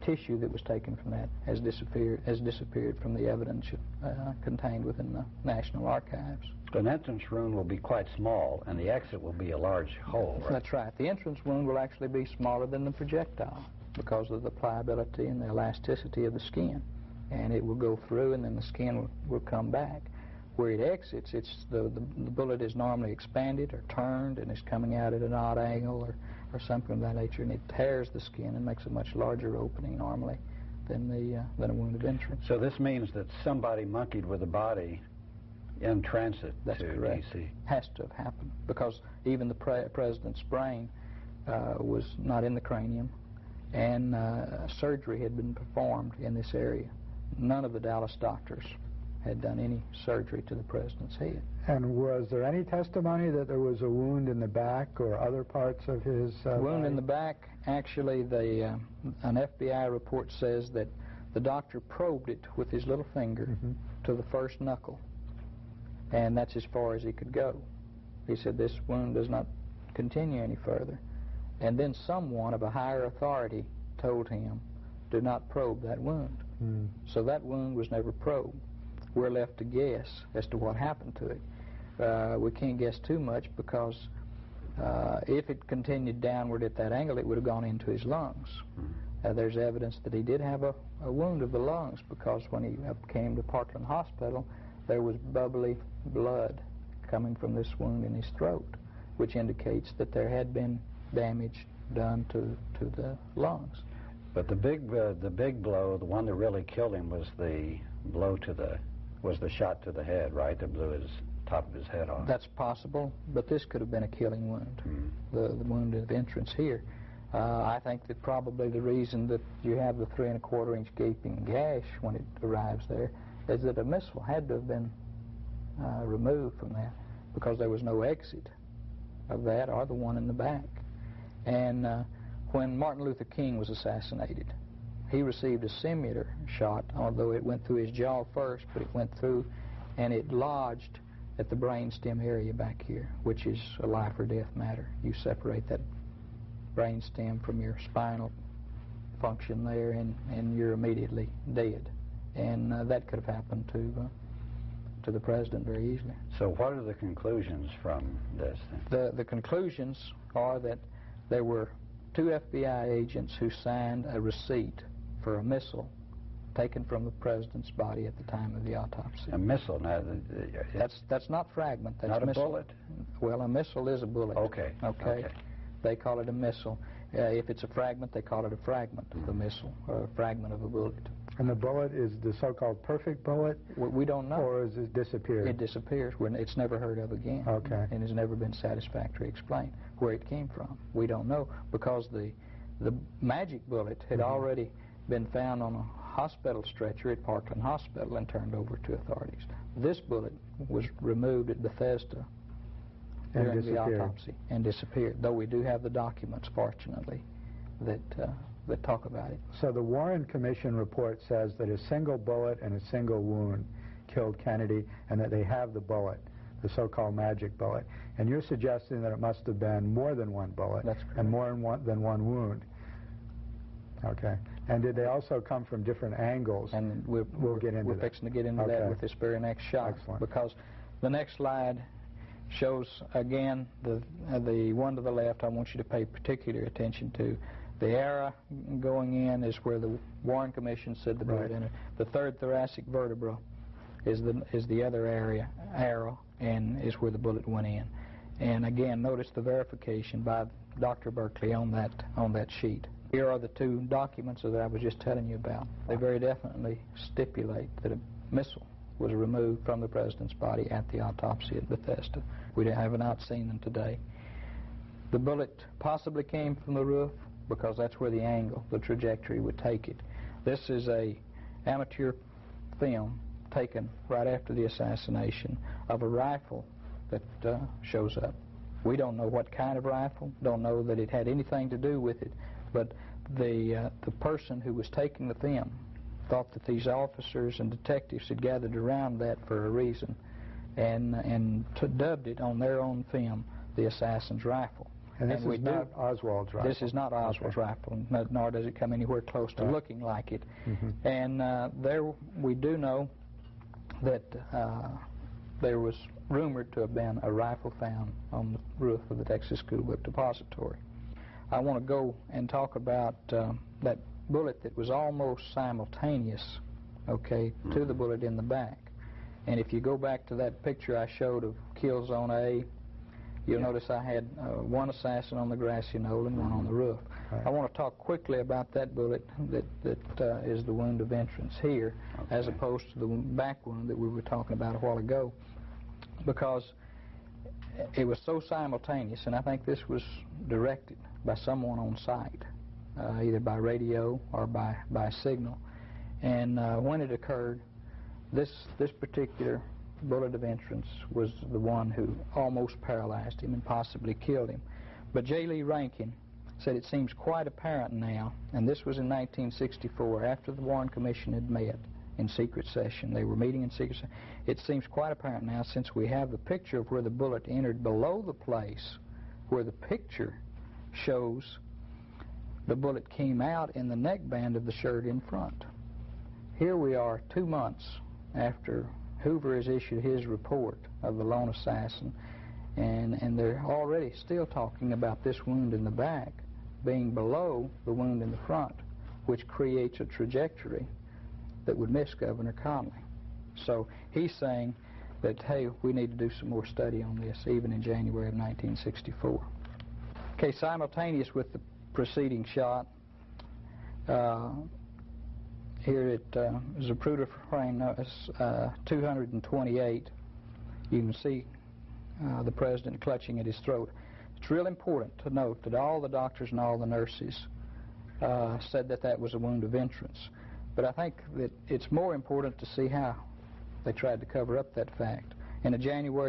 tissue that was taken from that has disappeared from the evidence contained within the National Archives. An entrance wound will be quite small, and the exit will be a large hole, right? That's right. The entrance wound will actually be smaller than the projectile because of the pliability and the elasticity of the skin. And it will go through, and then the skin will come back. Where it exits, the bullet is normally expanded or turned and is coming out at an odd angle or something of that nature, and it tears the skin and makes a much larger opening normally than a wound of entrance. So this means that somebody monkeyed with the body in transit That's to correct. D.C. Has to have happened because even the president's brain was not in the cranium, and surgery had been performed in this area. None of the Dallas doctors had done any surgery to the president's head. And was there any testimony that there was a wound in the back or other parts of his Wound body? in the back, actually, an FBI report says that the doctor probed it with his little finger to the first knuckle, and that's as far as he could go. He said this wound does not continue any further. And then someone of a higher authority told him, do not probe that wound. So that wound was never probed. We're left to guess as to what happened to it. We can't guess too much because if it continued downward at that angle, it would have gone into his lungs. There's evidence that he did have a wound of the lungs because when he came to Parkland Hospital, there was bubbly blood coming from this wound in his throat, which indicates that there had been damage done to the lungs. But the big blow, the one that really killed him, was the shot to the head, right? That blew his top of his head off. That's possible, but this could have been a killing wound, the wound of entrance here. I think that probably the reason that you have the 3 1/4 inch gaping gash when it arrives there is that a missile had to have been removed from that because there was no exit of that or the one in the back. And when Martin Luther King was assassinated, he received a similar shot, although it went through his jaw first, but it went through and it lodged at the brainstem area back here, which is a life or death matter. You separate that brainstem from your spinal function there, and you're immediately dead. And that could have happened to the president very easily. So what are the conclusions from this? The conclusions are that there were 2 FBI agents who signed a receipt for a missile taken from the president's body at the time of the autopsy. A missile? Now, that's not fragment. That's not a missile. bullet? Well, a missile is a bullet. Okay. They call it a missile. If it's a fragment, they call it a fragment of a missile, or a fragment of a bullet. And the bullet is the so-called perfect bullet? We don't know. Or has it disappeared? It disappears. It's never heard of again. Okay. And has never been satisfactorily explained where it came from. We don't know because the magic bullet had already been found on a hospital stretcher at Parkland Hospital and turned over to authorities. This bullet was removed at Bethesda during the autopsy and disappeared, though we do have the documents, fortunately, that talk about it. So the Warren Commission report says that a single bullet and a single wound killed Kennedy, and that they have the bullet, the so-called magic bullet. And you're suggesting that it must have been more than one bullet. That's correct. And more than one wound. Okay. And did they also come from different angles? And we'll get into we're fixing to get into that with this very next shot. Excellent. Because the next slide shows, again, the one to the left I want you to pay particular attention to. The arrow going in is where the Warren Commission said the bullet entered. The third thoracic vertebra is the other arrow, and is where the bullet went in. And again, notice the verification by Dr. Berkeley on that sheet. Here are the 2 documents that I was just telling you about. They very definitely stipulate that a missile was removed from the president's body at the autopsy at Bethesda. We have not seen them today. The bullet possibly came from the roof because that's where the angle, the trajectory would take it. This is a amateur film taken right after the assassination of a rifle that shows up. We don't know what kind of rifle, don't know that it had anything to do with it, but the person who was taking the film thought that these officers and detectives had gathered around that for a reason and dubbed it on their own film the assassin's rifle. And this is not Oswald's rifle? This is not Oswald's rifle, nor does it come anywhere close to looking like it. And there we do know that there was rumored to have been a rifle found on the roof of the Texas School Book Depository. I want to go and talk about that bullet that was almost simultaneous, okay, to the bullet in the back. And if you go back to that picture I showed of Kill Zone A, you'll notice I had one assassin on the grassy knoll and one on the roof. I want to talk quickly about that bullet that is the wound of entrance here, as opposed to the back wound that we were talking about a while ago, because it was so simultaneous, and I think this was directed by someone on site, either by radio or by signal. And when it occurred, this particular bullet of entrance was the one who almost paralyzed him and possibly killed him. But J. Lee Rankin said it seems quite apparent now, and this was in 1964, after the Warren Commission had met in secret session. They were meeting in secret session. It seems quite apparent now, since we have the picture of where the bullet entered below the place where the picture shows the bullet came out in the neckband of the shirt in front. Here we are 2 months after Hoover has issued his report of the lone assassin, and they're already still talking about this wound in the back being below the wound in the front, which creates a trajectory that would miss Governor Connally. So he's saying that, hey, we need to do some more study on this, even in January of 1964. Okay, simultaneous with the preceding shot, here at Zapruder frame 228, you can see the president clutching at his throat. It's real important to note that all the doctors and all the nurses said that that was a wound of entrance. But I think that it's more important to see how they tried to cover up that fact. In a January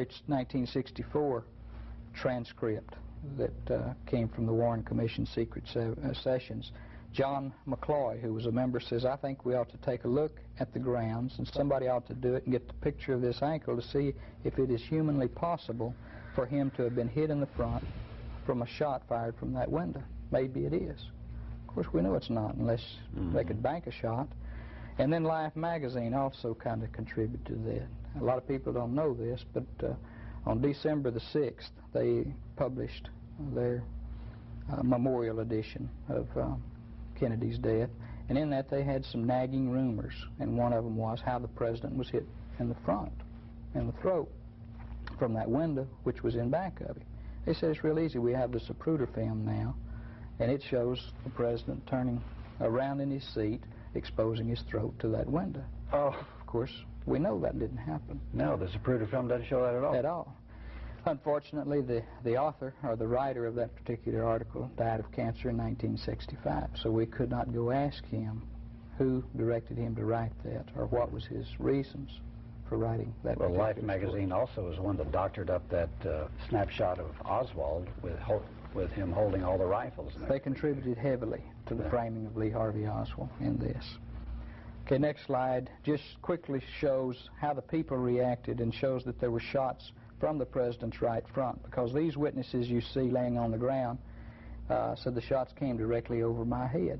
1964 transcript that came from the Warren Commission secret sessions, John McCloy, who was a member, says, I think we ought to take a look at the grounds, and somebody ought to do it and get the picture of this ankle to see if it is humanly possible for him to have been hit in the front from a shot fired from that window. Maybe it is. Of course, we know it's not, unless they could bank a shot. And then Life magazine also kind of contributed to that. A lot of people don't know this, but on December the 6th, they published their memorial edition of Kennedy's death, and in that they had some nagging rumors, and one of them was how the president was hit in the front, in the throat, from that window, which was in back of him. They said it's real easy. We have the Zapruder film now, and it shows the president turning around in his seat, exposing his throat to that window. Oh, of course, we know that didn't happen. No, the Zapruder film doesn't show that at all. At all. Unfortunately, the author, or the writer of that particular article, died of cancer in 1965, so we could not go ask him who directed him to write that, or what was his reasons for writing that. Well, Life magazine also was one that doctored up that snapshot of Oswald with him holding all the rifles. They contributed heavily to the framing of Lee Harvey Oswald in this. Okay, next slide just quickly shows how the people reacted, and shows that there were shots from the president's right front, because these witnesses you see laying on the ground said the shots came directly over my head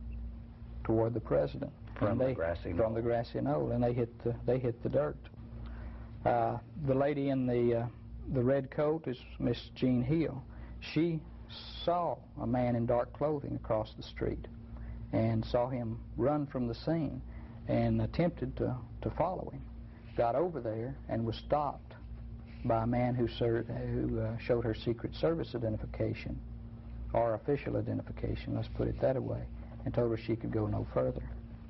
toward the president from the grassy knoll, and they hit the dirt. The lady in the red coat is Miss Jean Hill. She saw a man in dark clothing across the street and saw him run from the scene and attempted to follow him. Got over there and was stopped by a man who showed her Secret Service identification, or official identification, let's put it that way, and told her she could go no further.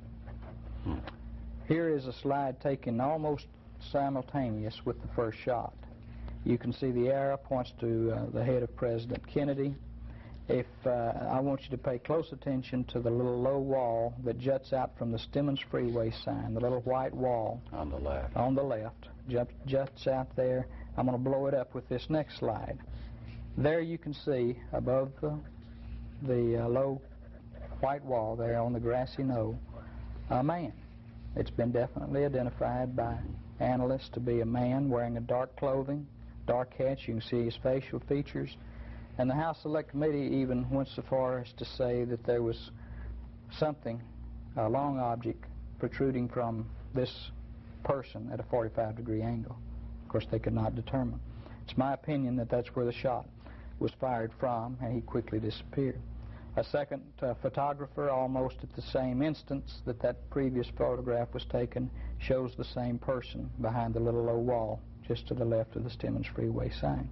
Here is a slide taken almost simultaneous with the first shot. You can see the arrow points to the head of President Kennedy. If I want you to pay close attention to the little low wall that juts out from the Stemmons Freeway sign, the little white wall on the left. On the left, juts out there. I'm going to blow it up with this next slide. There you can see above the low white wall there on the grassy knoll a man. It's been definitely identified by analysts to be a man wearing a dark clothing, dark hat. You can see his facial features. And the House Select Committee even went so far as to say that there was something, a long object, protruding from this person at a 45-degree angle. Of course, they could not determine. It's my opinion that that's where the shot was fired from, and he quickly disappeared. A second photographer, almost at the same instance that that previous photograph was taken, shows the same person behind the little low wall just to the left of the Stemmons Freeway sign.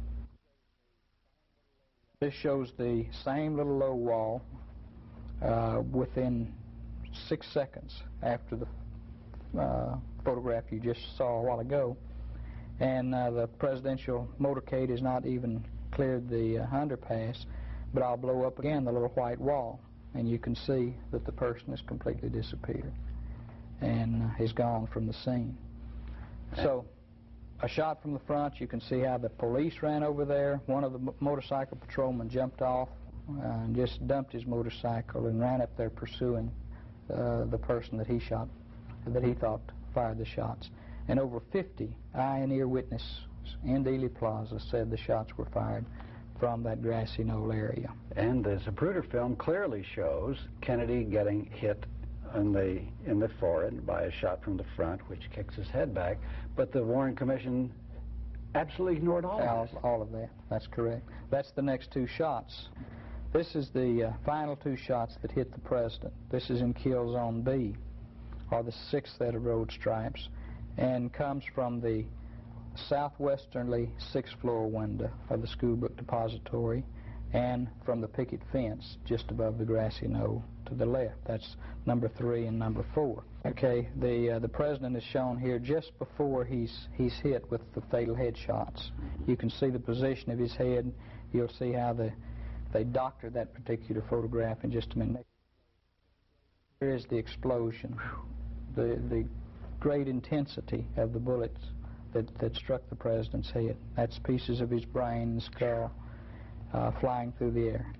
This shows the same little low wall within 6 seconds after the photograph you just saw a while ago, and the presidential motorcade has not even cleared the underpass, but I'll blow up again the little white wall, and you can see that the person has completely disappeared and is gone from the scene. So, a shot from the front, you can see how the police ran over there. One of the motorcycle patrolmen jumped off and just dumped his motorcycle and ran up there pursuing the person that he shot, that he thought fired the shots. And over 50 eye and ear witnesses in Dealey Plaza said the shots were fired from that grassy knoll area. And the Zapruder film clearly shows Kennedy getting hit in the forehead by a shot from the front, which kicks his head back. But the Warren Commission absolutely ignored all of this. All of that. That's correct. That's the next two shots. This is the final two shots that hit the president. This is in Kill Zone B, or the sixth set of road stripes, and comes from the southwesternly sixth-floor window of the school book depository and from the picket fence just above the grassy knoll to the left. That's number 3 and number 4. Okay, the president is shown here just before he's hit with the fatal headshots. You can see the position of his head. You'll see how they doctored that particular photograph in just a minute. Here is the explosion, the great intensity of the bullets that struck the president's head. That's pieces of his brain and skull flying through the air.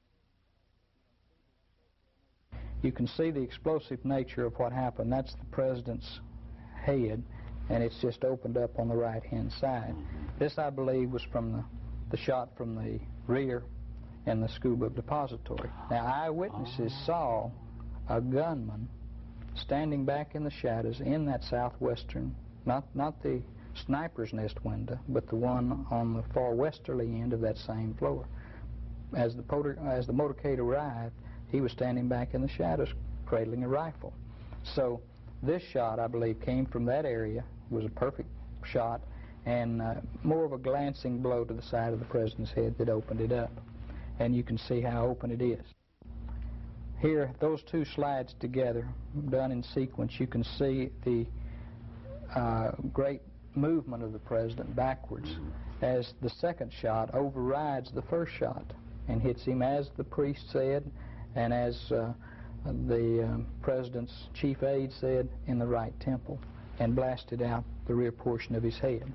You can see the explosive nature of what happened. That's the president's head, and it's just opened up on the right-hand side. This, I believe, was from the shot from the rear in the school book depository. Now, eyewitnesses saw a gunman standing back in the shadows in that southwestern, not the sniper's nest window, but the one on the far westerly end of that same floor. As the motorcade arrived, he was standing back in the shadows cradling a rifle. So this shot, I believe, came from that area, was a perfect shot, and more of a glancing blow to the side of the president's head that opened it up. And you can see how open it is. Here, those two slides together, done in sequence, you can see the great movement of the president backwards as the second shot overrides the first shot and hits him, as the priest said and as the president's chief aide said, in the right temple, and blasted out the rear portion of his head.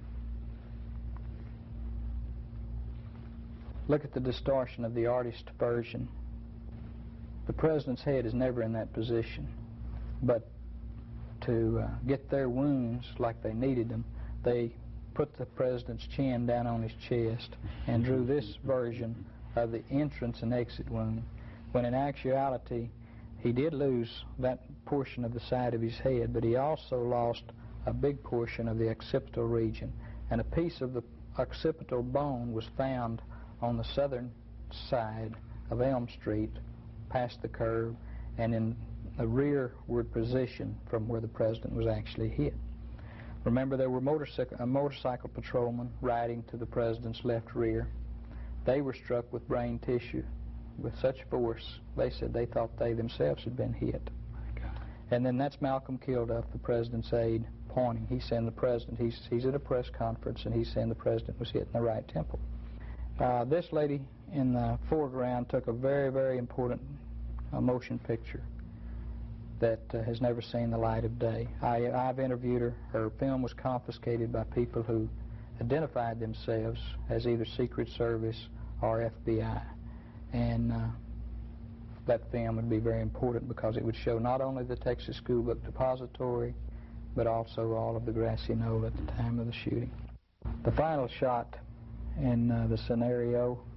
Look at the distortion of the artist version. The president's head is never in that position, but to get their wounds like they needed them, they put the president's chin down on his chest and drew this version of the entrance and exit wound, when in actuality he did lose that portion of the side of his head, but he also lost a big portion of the occipital region, and a piece of the occipital bone was found on the southern side of Elm Street, past the curve, and in a rearward position from where the president was actually hit. Remember, there were motorcycle patrolmen riding to the president's left rear. They were struck with brain tissue with such force, they said they thought they themselves had been hit. And then that's Malcolm Kilduff, the president's aide, pointing. He's saying the president, he's at a press conference, and he's saying the president was hit in the right temple. This lady in the foreground took a very, very important motion picture that has never seen the light of day. I've interviewed her. Her film was confiscated by people who identified themselves as either Secret Service or FBI. And that film would be very important because it would show not only the Texas School Book Depository, but also all of the grassy knoll at the time of the shooting. The final shot in the scenario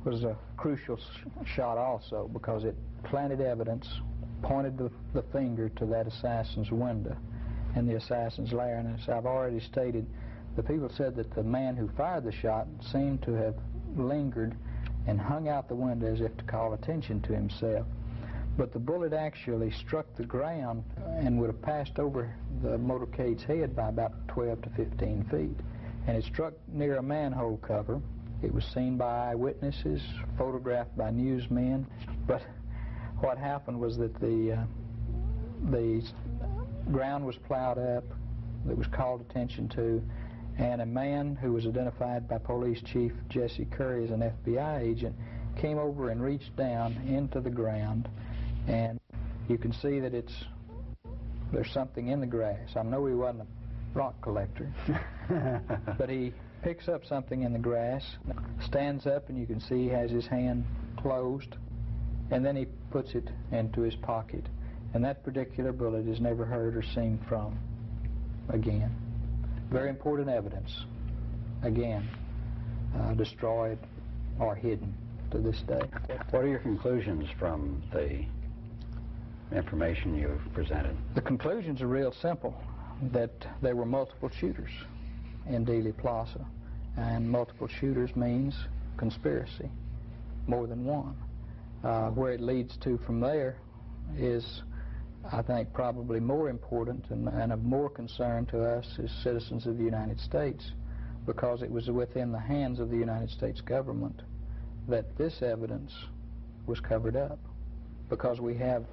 was a crucial shot also, because it planted evidence, pointed the finger to that assassin's window and the assassin's lair. And as I've already stated, the people said that the man who fired the shot seemed to have lingered and hung out the window as if to call attention to himself. But the bullet actually struck the ground and would have passed over the motorcade's head by about 12 to 15 feet. And it struck near a manhole cover. It was seen by eyewitnesses, photographed by newsmen. But what happened was that the ground was plowed up, it was called attention to, and a man who was identified by Police Chief Jesse Curry as an FBI agent came over and reached down into the ground, and you can see that there's something in the grass. I know he wasn't a rock collector, but he picks up something in the grass, stands up, and you can see he has his hand closed, and then he puts it into his pocket. And that particular bullet is never heard or seen from again. Very important evidence, again, destroyed or hidden to this day. What are your conclusions from the information you've presented? The conclusions are real simple, that there were multiple shooters in Dealey Plaza, and multiple shooters means conspiracy, more than one. Where it leads to from there is, I think, probably more important and of more concern to us as citizens of the United States, because it was within the hands of the United States government that this evidence was covered up, because we have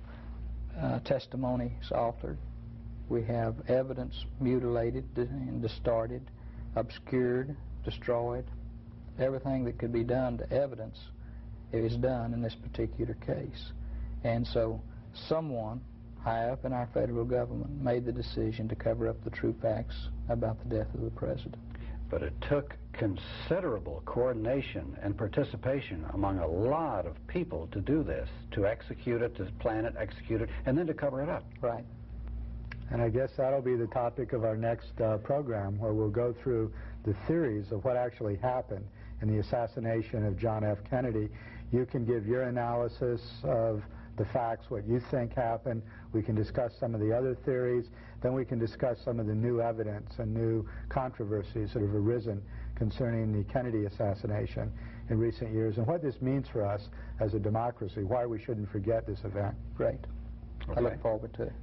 testimonies altered, we have evidence mutilated and distorted, obscured, destroyed. Everything that could be done to evidence is done in this particular case. And so someone high up in our federal government made the decision to cover up the true facts about the death of the president. But it took considerable coordination and participation among a lot of people to do this, to execute it, to plan it, execute it, and then to cover it up. Right. And I guess that'll be the topic of our next program, where we'll go through the theories of what actually happened in the assassination of John F. Kennedy. You can give your analysis of the facts, what you think happened. We can discuss some of the other theories. Then we can discuss some of the new evidence and new controversies that have arisen concerning the Kennedy assassination in recent years, and what this means for us as a democracy, why we shouldn't forget this event. Great. Okay. I look forward to it.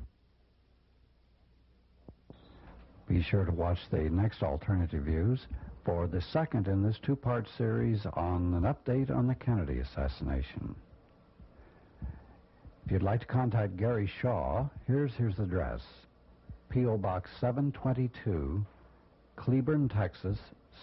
Be sure to watch the next Alternative Views for the second in this two-part series on an update on the Kennedy assassination. If you'd like to contact Gary Shaw, here's his address: P.O. Box 722, Cleburne, Texas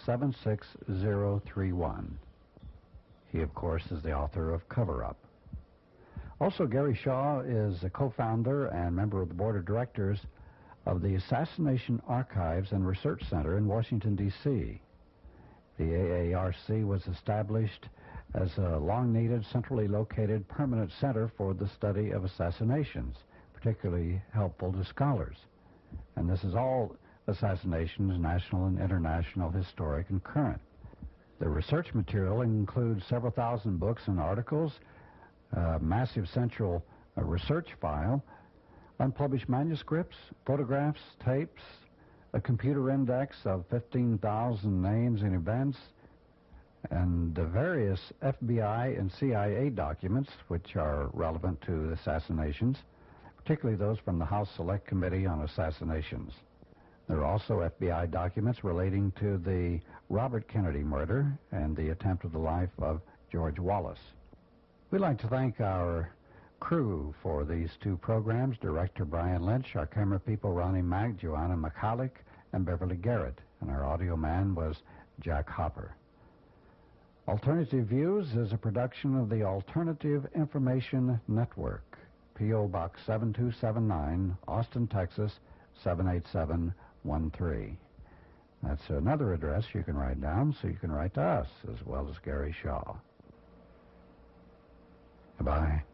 76031. He, of course, is the author of Cover Up. Also, Gary Shaw is a co-founder and member of the board of directors of the Assassination Archives and Research Center in Washington, D.C. The AARC was established as a long-needed, centrally located, permanent center for the study of assassinations, particularly helpful to scholars. And this is all assassinations, national and international, historic and current. The research material includes several thousand books and articles, a massive central research file, unpublished manuscripts, photographs, tapes, a computer index of 15,000 names and events, and the various FBI and CIA documents which are relevant to assassinations, particularly those from the House Select Committee on Assassinations. There are also FBI documents relating to the Robert Kennedy murder and the attempt of the life of George Wallace. We'd like to thank our crew for these two programs: Director Brian Lynch, our camera people Ronnie Mack, Joanna McCulloch, and Beverly Garrett, and our audio man was Jack Hopper. Alternative Views is a production of the Alternative Information Network, P.O. Box 7279, Austin, Texas 78713. That's another address you can write down, so you can write to us as well as Gary Shaw. Goodbye.